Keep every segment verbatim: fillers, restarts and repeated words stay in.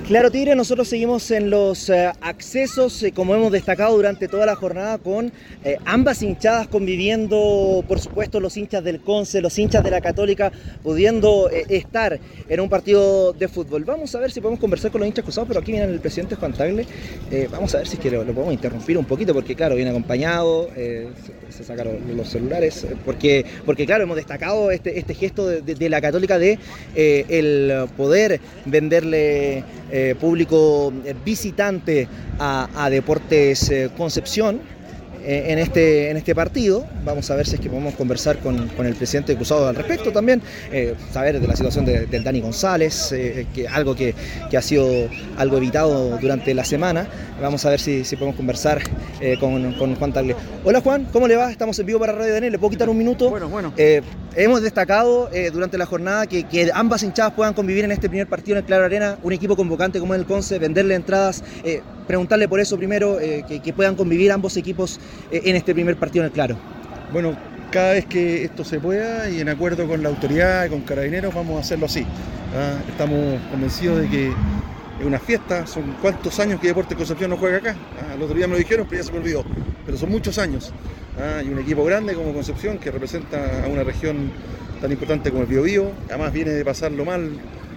Claro, Tigre, nosotros seguimos en los eh, accesos, eh, como hemos destacado durante toda la jornada, con eh, ambas hinchadas conviviendo, por supuesto, los hinchas del Conce, los hinchas de la Católica, pudiendo eh, estar en un partido de fútbol. Vamos a ver si podemos conversar con los hinchas cruzados, pero aquí viene el presidente Juan Tagle. Eh, vamos a ver si es que lo, lo podemos interrumpir un poquito, porque claro, viene acompañado, eh, se, se sacaron los celulares, eh, porque, porque claro, hemos destacado este, este gesto de, de, de la Católica de eh, el poder venderle Eh, público visitante a, a Deportes eh, Concepción eh, en, este, en este partido. Vamos a ver si es que podemos conversar con, con el presidente de Cruzado al respecto también, eh, saber de la situación de, del Dani González, eh, que algo que, que ha sido algo evitado durante la semana. Vamos a ver si, si podemos conversar eh, con, con Juan Tagle. Hola Juan, ¿cómo le va? Estamos en vivo para Radio Daniel, ¿le puedo quitar un minuto? Bueno, bueno. Eh, Hemos destacado eh, durante la jornada que, que ambas hinchadas puedan convivir en este primer partido en el Claro Arena, un equipo convocante como es el Conce, venderle entradas, eh, preguntarle por eso primero, eh, que, que puedan convivir ambos equipos eh, en este primer partido en el Claro. Bueno, cada vez que esto se pueda y en acuerdo con la autoridad y con Carabineros vamos a hacerlo así. ¿Ah? Estamos convencidos de que es una fiesta, son cuántos años que Deportes Concepción no juega acá. ¿Ah? El otro día me lo dijeron, pero ya se me olvidó, pero son muchos años. ¿Ah? Y un equipo grande como Concepción que representa a una región tan importante como el Biobío, además viene de pasarlo mal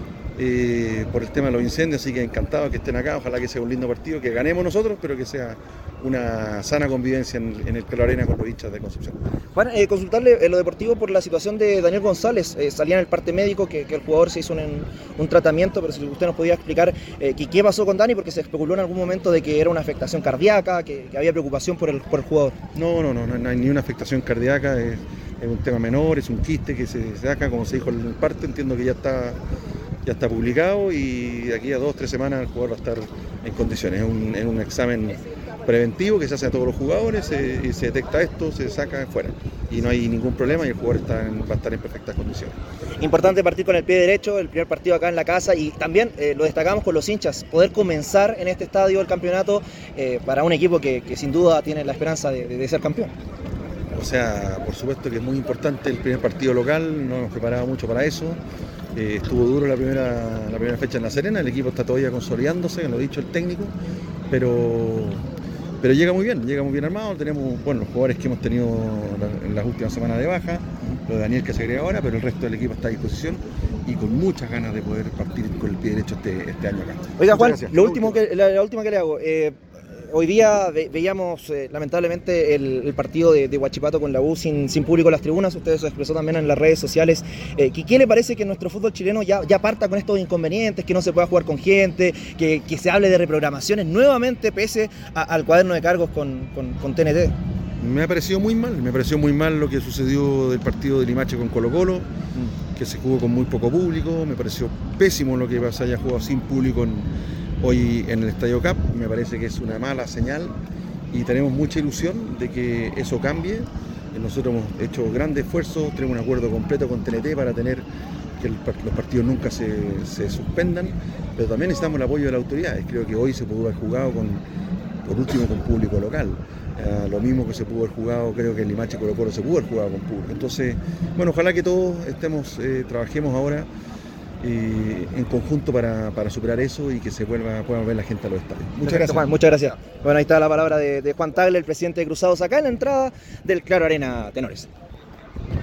eh, por el tema de los incendios, así que encantado que estén acá, ojalá que sea un lindo partido, que ganemos nosotros, pero que sea una sana convivencia en, en el Claro Arena con los hinchas de Concepción. Juan, eh, consultarle en lo deportivo por la situación de Daniel González, eh, salía en el parte médico que, que el jugador se hizo un, un tratamiento, pero si usted nos podía explicar eh, que, qué pasó con Dani, porque se especuló en algún momento de que era una afectación cardíaca, que, que había preocupación por el, por el jugador. No, no, no, no, no hay ni una afectación cardíaca, es, es un tema menor, es un quiste que se saca, como se dijo en el parte, entiendo que ya está, ya está publicado y de aquí a dos, tres semanas el jugador va a estar en condiciones. Es un, es un examen preventivo que se hace a todos los jugadores eh, y se detecta esto, se saca fuera y no hay ningún problema y el jugador está en, va a estar en perfectas condiciones. Importante partir con el pie derecho, el primer partido acá en la casa y también eh, lo destacamos con los hinchas, poder comenzar en este estadio el campeonato eh, para un equipo que, que sin duda tiene la esperanza de, de, de ser campeón. O sea, por supuesto que es muy importante el primer partido local, no nos preparaba mucho para eso. Eh, estuvo duro la primera, la primera fecha en La Serena, el equipo está todavía consolidándose, lo ha dicho el técnico, pero, pero llega muy bien, llega muy bien armado. Tenemos bueno, los jugadores que hemos tenido en las últimas semanas de baja, lo de Daniel que se agrega ahora, pero el resto del equipo está a disposición y con muchas ganas de poder partir con el pie derecho este, este año acá. Oiga Juan, lo último que, la, la última que le hago, eh, hoy día ve, veíamos eh, lamentablemente el, el partido de, de Huachipato con la U sin, sin público en las tribunas, usted se expresó también en las redes sociales. Eh, ¿qué, ¿Qué le parece que nuestro fútbol chileno ya, ya parta con estos inconvenientes, que no se pueda jugar con gente, que, que se hable de reprogramaciones nuevamente pese a, al cuaderno de cargos con, con, con T N T? Me ha parecido muy mal, me pareció muy mal lo que sucedió del partido de Limache con Colo Colo, mm. que se jugó con muy poco público, me pareció pésimo lo que se haya jugado sin público en, hoy en el Estadio Cap, me parece que es una mala señal y tenemos mucha ilusión de que eso cambie. Nosotros hemos hecho grandes esfuerzos, tenemos un acuerdo completo con T N T para tener que el, los partidos nunca se, se suspendan, pero también necesitamos el apoyo de las autoridades. Creo que hoy se pudo haber jugado con, por último con público local. Uh, lo mismo que se pudo haber jugado, creo que en Limache Colo Colo se pudo haber jugado con público. Entonces, bueno, ojalá que todos estemos, eh, trabajemos ahora eh, en conjunto para, para superar eso y que se vuelva, pueda ver la gente a los estadios. Muchas Perfecto, gracias. Juan, muchas gracias. Bueno, ahí está la palabra de, de Juan Tagle, el presidente de Cruzados, acá en la entrada del Claro Arena Tenores.